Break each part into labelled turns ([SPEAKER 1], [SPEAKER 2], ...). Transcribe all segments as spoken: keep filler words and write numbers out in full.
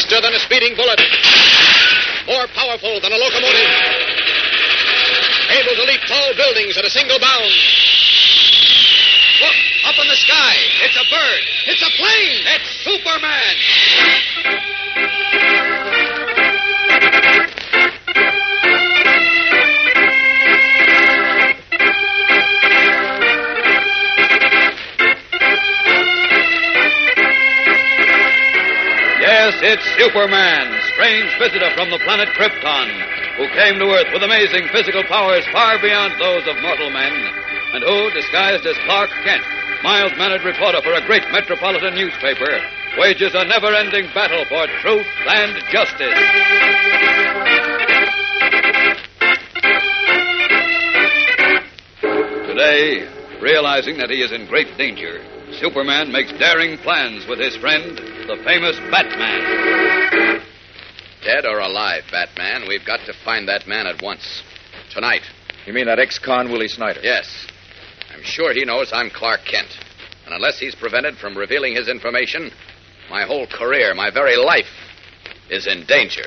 [SPEAKER 1] Faster than a speeding bullet. More powerful than a locomotive. Able to leap tall buildings at a single bound. Look, up in the sky. It's a bird. It's a plane. It's Superman.
[SPEAKER 2] Yes, it's Superman, strange visitor from the planet Krypton, who came to Earth with amazing physical powers far beyond those of mortal men, and who, disguised as Clark Kent, mild-mannered reporter for a great metropolitan newspaper, wages a never-ending battle for truth and justice. Today, realizing that he is in great danger, Superman makes daring plans with his friend, the famous Batman.
[SPEAKER 1] Dead or alive, Batman, we've got to find that man at once. Tonight.
[SPEAKER 3] You mean that ex-con Willie Snyder?
[SPEAKER 1] Yes. I'm sure he knows I'm Clark Kent. And unless he's prevented from revealing his information, my whole career, my very life, is in danger.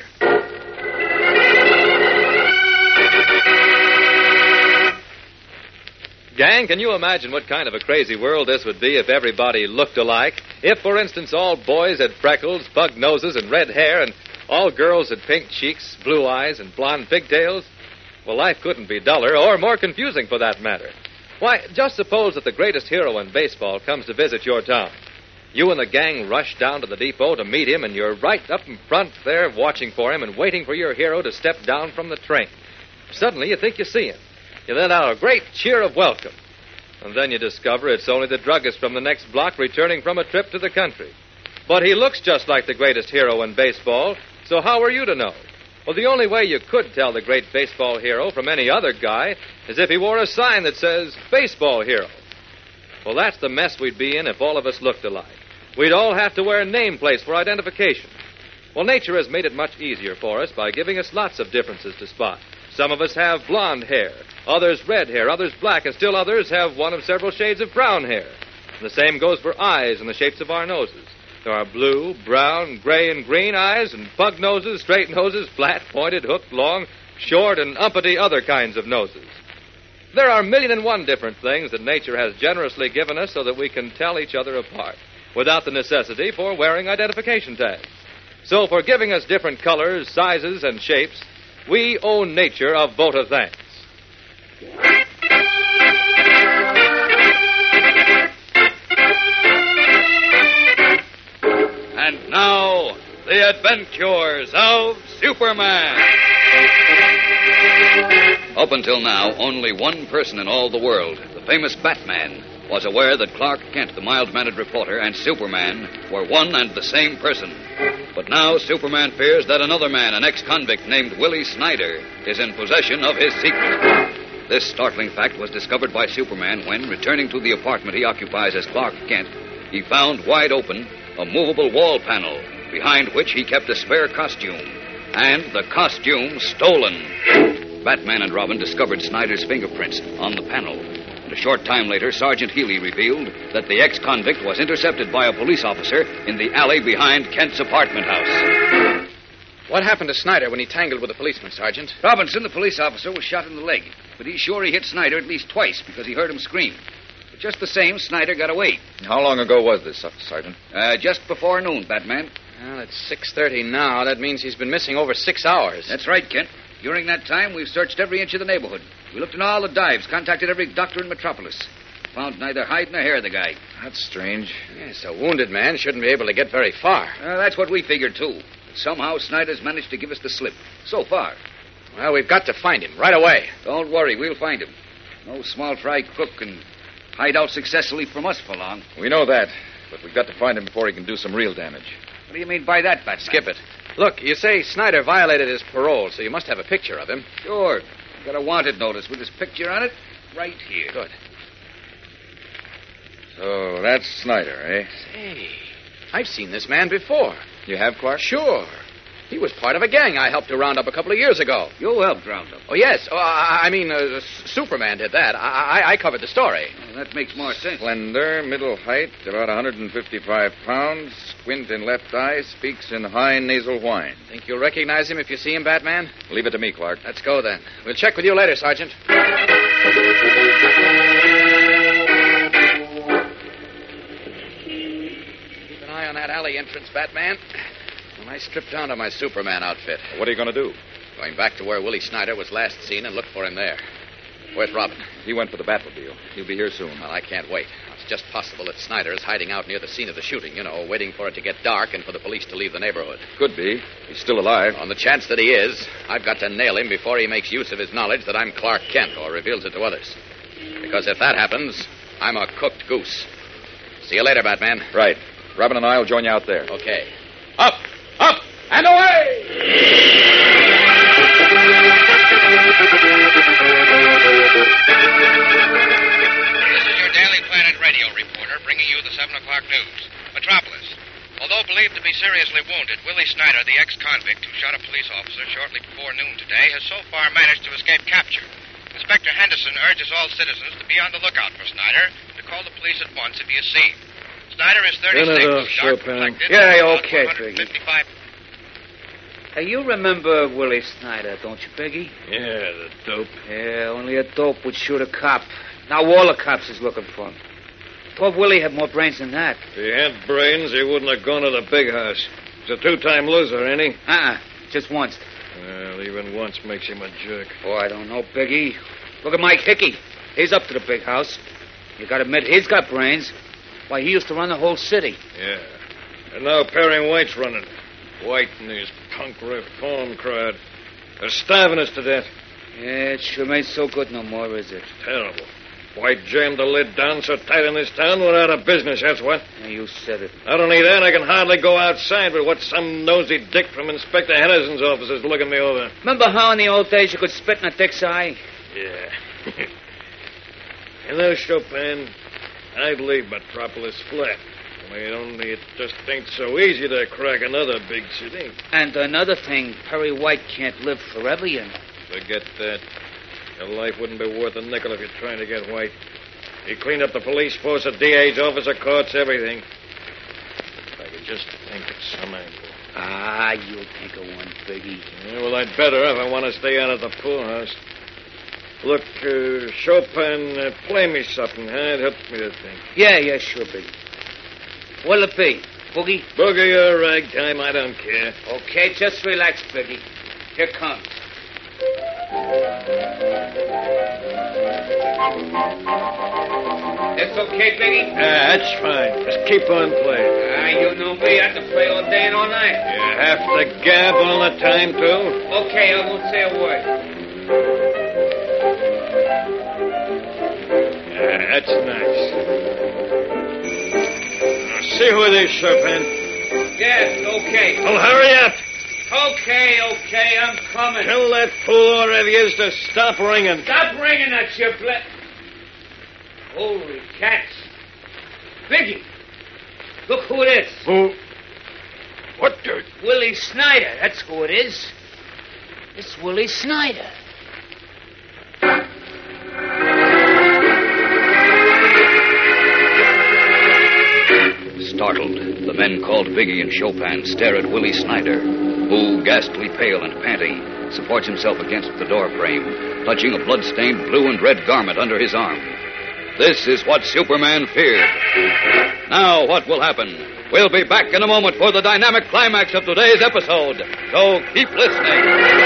[SPEAKER 4] Gang, can you imagine what kind of a crazy world this would be if everybody looked alike? If, for instance, all boys had freckles, pug noses, and red hair, and all girls had pink cheeks, blue eyes, and blonde pigtails? Well, life couldn't be duller, or more confusing for that matter. Why, just suppose that the greatest hero in baseball comes to visit your town. You and the gang rush down to the depot to meet him, and you're right up in front there watching for him and waiting for your hero to step down from the train. Suddenly, you think you see him. You let out a great cheer of welcome. And then you discover it's only the druggist from the next block returning from a trip to the country. But he looks just like the greatest hero in baseball, so how are you to know? Well, the only way you could tell the great baseball hero from any other guy is if he wore a sign that says, Baseball Hero. Well, that's the mess we'd be in if all of us looked alike. We'd all have to wear nameplates for identification. Well, nature has made it much easier for us by giving us lots of differences to spot. Some of us have blonde hair, others red hair, others black, and still others have one of several shades of brown hair. And the same goes for eyes and the shapes of our noses. There are blue, brown, gray, and green eyes, and pug noses, straight noses, flat, pointed, hooked, long, short, and umpity other kinds of noses. There are a million and one different things that nature has generously given us so that we can tell each other apart, without the necessity for wearing identification tags. So for giving us different colors, sizes, and shapes, we owe nature a vote of thanks.
[SPEAKER 2] And now, the adventures of Superman. Up until now, only one person in all the world, the famous Batman, was aware that Clark Kent, the mild-mannered reporter, and Superman were one and the same person. But now Superman fears that another man, an ex-convict named Willie Snyder, is in possession of his secret. This startling fact was discovered by Superman when, returning to the apartment he occupies as Clark Kent, he found wide open a movable wall panel, behind which he kept a spare costume, and the costume stolen. Batman and Robin discovered Snyder's fingerprints on the panel. And a short time later, Sergeant Healy revealed that the ex-convict was intercepted by a police officer in the alley behind Kent's apartment house.
[SPEAKER 1] What happened to Snyder when he tangled with the policeman, Sergeant?
[SPEAKER 5] Robinson, the police officer, was shot in the leg. But he's sure he hit Snyder at least twice because he heard him scream. But just the same, Snyder got away.
[SPEAKER 3] How long ago was this, Sergeant?
[SPEAKER 5] Uh, just before noon, Batman.
[SPEAKER 1] Well, it's six thirty now. That means he's been missing over six hours.
[SPEAKER 5] That's right, Kent. During that time, we've searched every inch of the neighborhood. We looked in all the dives, contacted every doctor in Metropolis. Found neither hide nor hair of the guy.
[SPEAKER 3] That's strange.
[SPEAKER 1] Yes, a wounded man shouldn't be able to get very far.
[SPEAKER 5] Uh, that's what we figured, too. But somehow Snyder's managed to give us the slip. So far.
[SPEAKER 1] Well, we've got to find him right away.
[SPEAKER 5] Don't worry, we'll find him. No small fry crook can hide out successfully from us for long.
[SPEAKER 3] We know that, but we've got to find him before he can do some real damage.
[SPEAKER 5] What do you mean by that, Batman?
[SPEAKER 1] Skip it. Look, you say Snyder violated his parole, so you must have a picture of him.
[SPEAKER 5] Sure. Got a wanted notice with his picture on it right here.
[SPEAKER 1] Good.
[SPEAKER 3] So that's Snyder, eh?
[SPEAKER 1] Say, I've seen this man before.
[SPEAKER 3] You have, Clark?
[SPEAKER 1] Sure. He was part of a gang I helped to round up a couple of years ago.
[SPEAKER 5] You helped round up.
[SPEAKER 1] Oh, yes. Oh, I, I mean, uh, Superman did that. I, I, I covered the story.
[SPEAKER 5] Well, that makes more sense.
[SPEAKER 3] Slender, middle height, about one hundred fifty-five pounds, squint in left eye, speaks in high nasal whine.
[SPEAKER 1] Think you'll recognize him if you see him, Batman?
[SPEAKER 3] Leave it to me, Clark.
[SPEAKER 1] Let's go, then. We'll check with you later, Sergeant. Keep an eye on that alley entrance, Batman. When I strip down to my Superman outfit.
[SPEAKER 3] What are you going to do?
[SPEAKER 1] Going back to where Willie Snyder was last seen and look for him there. Where's Robin?
[SPEAKER 3] He went for the Batmobile. He'll be here soon.
[SPEAKER 1] Well, I can't wait. It's just possible that Snyder is hiding out near the scene of the shooting, you know, waiting for it to get dark and for the police to leave the neighborhood.
[SPEAKER 3] Could be. He's still alive.
[SPEAKER 1] On the chance that he is, I've got to nail him before he makes use of his knowledge that I'm Clark Kent or reveals it to others. Because if that happens, I'm a cooked goose. See you later, Batman.
[SPEAKER 3] Right. Robin and I will join you out there.
[SPEAKER 1] Okay. Up, up, and away!
[SPEAKER 6] This is your Daily Planet radio reporter bringing you the seven o'clock news. Metropolis. Although believed to be seriously wounded, Willie Snyder, the ex-convict who shot a police officer shortly before noon today, has so far managed to escape capture. Inspector Henderson urges all citizens to be on the lookout for Snyder and to call the police at once if he is seen. Snyder is thirty-six,
[SPEAKER 7] Turn it off,
[SPEAKER 6] dark
[SPEAKER 7] Chopin.
[SPEAKER 6] complected,
[SPEAKER 5] Yeah,
[SPEAKER 6] about
[SPEAKER 5] okay,
[SPEAKER 6] one fifty-five.
[SPEAKER 5] Hey, you remember Willie Snyder, don't you, Peggy?
[SPEAKER 7] Yeah, the dope.
[SPEAKER 5] Yeah, only a dope would shoot a cop. Now all the cops is looking for him. Thought Willie had more brains than that.
[SPEAKER 7] If he had brains, he wouldn't have gone to the big house. He's a two-time loser, ain't he?
[SPEAKER 5] Uh-uh, just once.
[SPEAKER 7] Well, even once makes him a jerk.
[SPEAKER 5] Oh, I don't know, Peggy. Look at Mike Hickey. He's up to the big house. You gotta admit, he's got brains. Why, he used to run the whole city.
[SPEAKER 7] Yeah. And now Perry White's running. White and his punk reform crowd. They're starving us to death.
[SPEAKER 5] Yeah, it sure ain't so good no more, is it?
[SPEAKER 7] Terrible. White jammed the lid down so tight in this town we're out of business, that's what.
[SPEAKER 5] Yeah, you said it.
[SPEAKER 7] Not only that, I can hardly go outside with what some nosy dick from Inspector Henderson's office is looking me over.
[SPEAKER 5] Remember how in the old days you could spit in a dick's eye?
[SPEAKER 7] Yeah. You know, Chopin, I'd leave Metropolis flat. Only, only it just ain't so easy to crack another big city.
[SPEAKER 5] And another thing, Perry White can't live forever, you know.
[SPEAKER 7] Forget that. Your life wouldn't be worth a nickel if you're trying to get White. He cleaned up the police force, the D A's office, the courts, everything. If I could just think of some angle.
[SPEAKER 5] Ah, you'll think of one, Biggie.
[SPEAKER 7] Yeah, well, I'd better if I want to stay out of the poorhouse. Look, uh, Chopin, uh, play me something, huh? It helps me to think.
[SPEAKER 5] Yeah, yeah, sure, Biggie. What'll it be? Boogie?
[SPEAKER 7] Boogie or ragtime, I don't care.
[SPEAKER 5] Okay, just relax, Biggie. Here it comes. That's okay, Biggie?
[SPEAKER 7] Yeah, that's fine. Just keep on playing.
[SPEAKER 5] Ah, you know me. I can play all day and all night.
[SPEAKER 7] You have to gab all the time, too?
[SPEAKER 5] Okay, I won't say a word.
[SPEAKER 7] Yeah, that's nice. Now, see who it is, Chopin.
[SPEAKER 5] Yes, okay.
[SPEAKER 7] Well, hurry up.
[SPEAKER 5] Okay, okay, I'm coming.
[SPEAKER 7] Tell that fool wherever he is to stop ringing.
[SPEAKER 5] Stop ringing that you ble- Holy cats. Biggie, look who it is.
[SPEAKER 7] Who? What the...
[SPEAKER 5] Willie Snyder, that's who it is. It's Willie Snyder.
[SPEAKER 2] Startled, the men called Biggie and Chopin stare at Willie Snyder, who, ghastly pale and panting, supports himself against the door frame, clutching a blood-stained blue and red garment under his arm. This is what Superman feared. Now, what will happen? We'll be back in a moment for the dynamic climax of today's episode, so keep listening.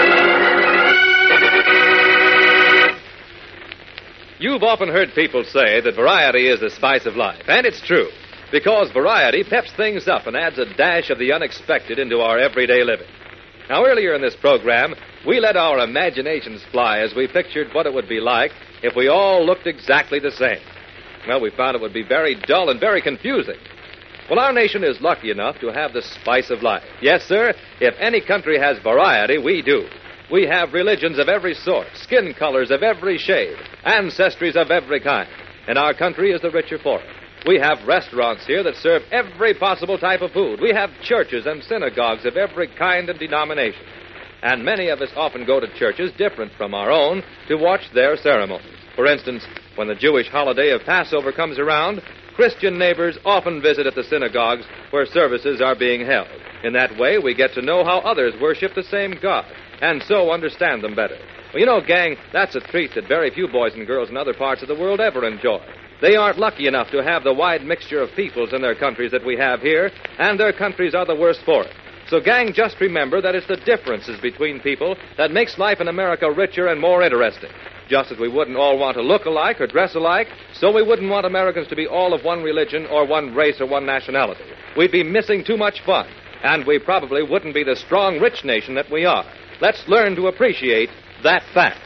[SPEAKER 4] You've often heard people say that variety is the spice of life, and it's true, because variety peps things up and adds a dash of the unexpected into our everyday living. Now, earlier in this program, we let our imaginations fly as we pictured what it would be like if we all looked exactly the same. Well, we found it would be very dull and very confusing. Well, our nation is lucky enough to have the spice of life. Yes, sir, if any country has variety, we do. We have religions of every sort, skin colors of every shade, ancestries of every kind, and our country is the richer for it. We have restaurants here that serve every possible type of food. We have churches and synagogues of every kind and denomination. And many of us often go to churches different from our own to watch their ceremonies. For instance, when the Jewish holiday of Passover comes around, Christian neighbors often visit at the synagogues where services are being held. In that way, we get to know how others worship the same God, and so understand them better. Well, you know, gang, that's a treat that very few boys and girls in other parts of the world ever enjoy. They aren't lucky enough to have the wide mixture of peoples in their countries that we have here, and their countries are the worse for it. So, gang, just remember that it's the differences between people that makes life in America richer and more interesting. Just as we wouldn't all want to look alike or dress alike, so we wouldn't want Americans to be all of one religion or one race or one nationality. We'd be missing too much fun, and we probably wouldn't be the strong, rich nation that we are. Let's learn to appreciate that fact.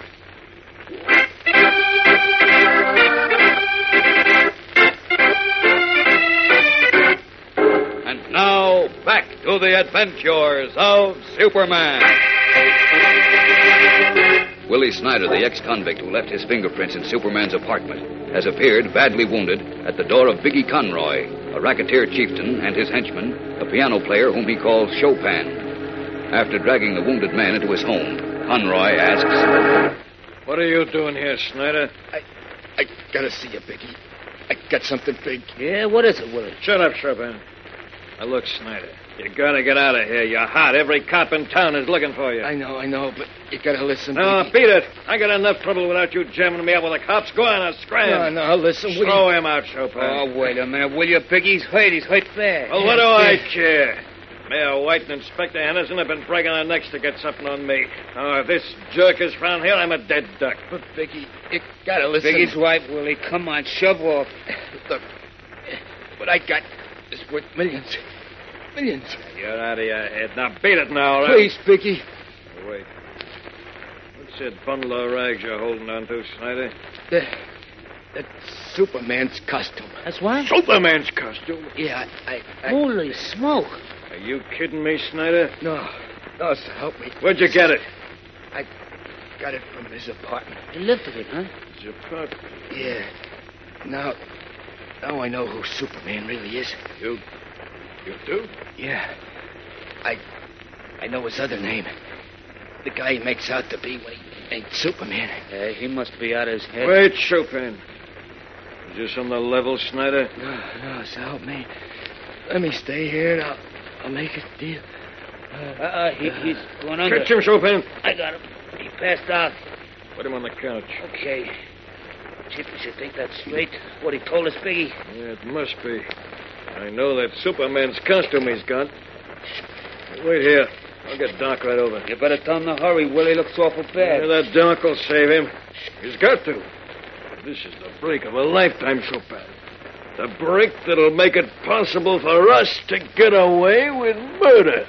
[SPEAKER 2] And now, back to the adventures of Superman. Willie Snyder, the ex-convict who left his fingerprints in Superman's apartment, has appeared, badly wounded, at the door of Biggie Conroy, a racketeer chieftain, and his henchman, a piano player whom he calls Chopin. After dragging the wounded man into his home, Conroy asks,
[SPEAKER 7] "What are you doing here, Snyder?"
[SPEAKER 8] I, I gotta see you, Biggie. I got something big.
[SPEAKER 9] Yeah, what is it, Willie?
[SPEAKER 7] Shut up, Chopin. Now, look, Snyder, you gotta get out of here. You're hot. Every cop in town is looking for you.
[SPEAKER 8] I know, I know, but you gotta listen.
[SPEAKER 7] No,
[SPEAKER 8] Biggie.
[SPEAKER 7] beat it. I got enough trouble without you jamming me up with the cops. Go on, I'll scram.
[SPEAKER 8] No, no, listen. will
[SPEAKER 7] Throw
[SPEAKER 8] you...
[SPEAKER 7] him out, Chopin.
[SPEAKER 5] Oh, wait a minute, will you, Biggie? He's hurt. He's hurt bad.
[SPEAKER 7] Well, what do I care? Mayor White and Inspector Henderson have been breaking their necks to get something on me. Oh, if this jerk is found here, I'm a dead duck.
[SPEAKER 8] But, Biggie, you gotta listen.
[SPEAKER 5] Biggie's right, Willie. Come on, shove off.
[SPEAKER 8] Look, what I got is worth millions. Millions.
[SPEAKER 7] You're out of your head. Now, beat it now, all right?
[SPEAKER 8] Please, Biggie.
[SPEAKER 7] Oh, wait. What's that bundle of rags you're holding on to, Snyder?
[SPEAKER 8] The, that's Superman's costume.
[SPEAKER 9] That's what?
[SPEAKER 7] Superman's costume?
[SPEAKER 8] Yeah, I... I
[SPEAKER 9] Holy smoke.
[SPEAKER 7] Are you kidding me, Snyder?
[SPEAKER 8] No. No, sir, help me.
[SPEAKER 7] Where'd you get it?
[SPEAKER 8] I got it from his apartment.
[SPEAKER 9] You lifted it, huh?
[SPEAKER 7] His apartment?
[SPEAKER 8] Yeah. Now... Now I know who Superman really is.
[SPEAKER 7] You... You do?
[SPEAKER 8] Yeah. I... I know his other name. The guy he makes out to be when he ain't Superman.
[SPEAKER 9] Yeah, he must be out of his head.
[SPEAKER 7] Wait, Chopin. Is this on the level, Snyder?
[SPEAKER 8] No, no, so help me. Let me stay here and I'll, I'll make a deal.
[SPEAKER 9] Uh, uh, he, he's going under.
[SPEAKER 7] Catch him, Chopin.
[SPEAKER 9] I got him. He passed out.
[SPEAKER 7] Put him on the couch.
[SPEAKER 9] Okay. Chief, you should think that's straight. What he told us, Biggie.
[SPEAKER 7] Yeah, it must be. I know that Superman's costume he's got. Wait here. I'll get Doc right over.
[SPEAKER 5] You better tell him to hurry. Willie looks awful bad.
[SPEAKER 7] Yeah, that Doc will save him. He's got to. This is the break of a lifetime, Chopin. The break that'll make it possible for us to get away with murder.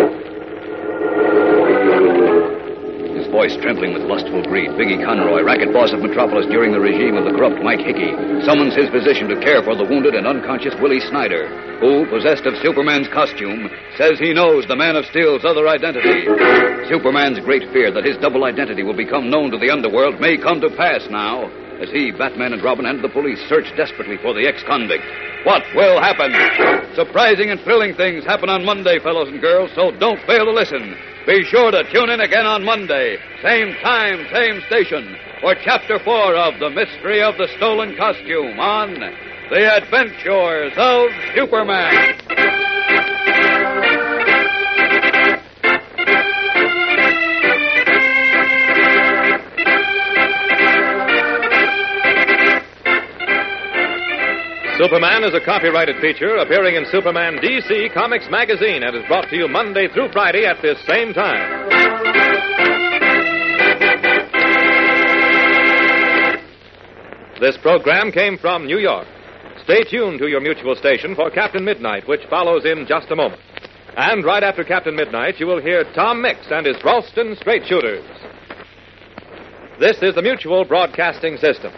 [SPEAKER 2] his voice trembling with lustful greed, Biggie Conroy, racket boss of Metropolis during the regime of the corrupt Mike Hickey, summons his physician to care for the wounded and unconscious Willie Snyder, who, possessed of Superman's costume, says he knows the Man of Steel's other identity. Superman's great fear that his double identity will become known to the underworld may come to pass now, as he, Batman, and Robin and the police search desperately for the ex-convict. What will happen? Surprising and thrilling things happen on Monday, fellows and girls, so don't fail to listen. Be sure to tune in again on Monday, same time, same station, for Chapter four of The Mystery of the Stolen Costume on The Adventures of Superman.
[SPEAKER 4] Superman is a copyrighted feature appearing in Superman D C Comics Magazine and is brought to you Monday through Friday at this same time. This program came from New York. Stay tuned to your mutual station for Captain Midnight, which follows in just a moment. And right after Captain Midnight, you will hear Tom Mix and his Ralston Straight Shooters. This is the Mutual Broadcasting System.